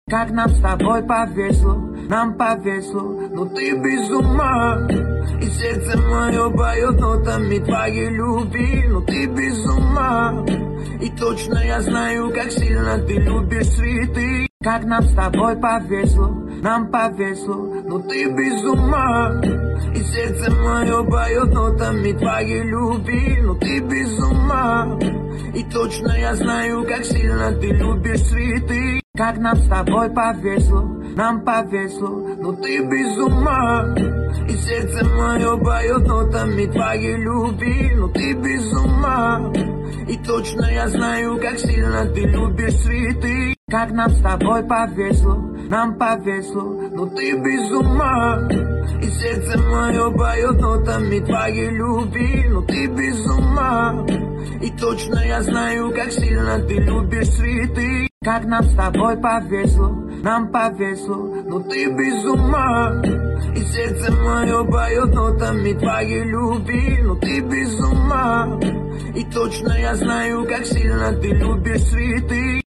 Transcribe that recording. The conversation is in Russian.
Как нам с тобой повезло, нам повезло, но ты без ума. И сердце мое поет нотами твоей любви, но ты без ума. И точно я знаю, как сильно ты любишь цветы. Как нам с тобой повезло, нам повезло, но ты без ума. И сердце мое поет нотами твоей любви, но ты без ума. И точно я знаю, как сильно ты любишь цветы. Как нам с тобой повезло, нам повезло, но ты без ума. И сердце мое поет нотами твоей любви, но ты без ума. И точно я знаю, как сильно ты любишь цветы. Как нам с тобой повезло, нам повезло, но ты без ума. И сердце мое поет нотами твоей любви, но ты без ума. И точно я знаю, как сильно ты любишь цветы. Как нам с тобой повезло, нам повезло, но ты без ума. И сердце мое поет нотами твоей любви, но ты без ума. И точно я знаю, как сильно ты любишь цветы.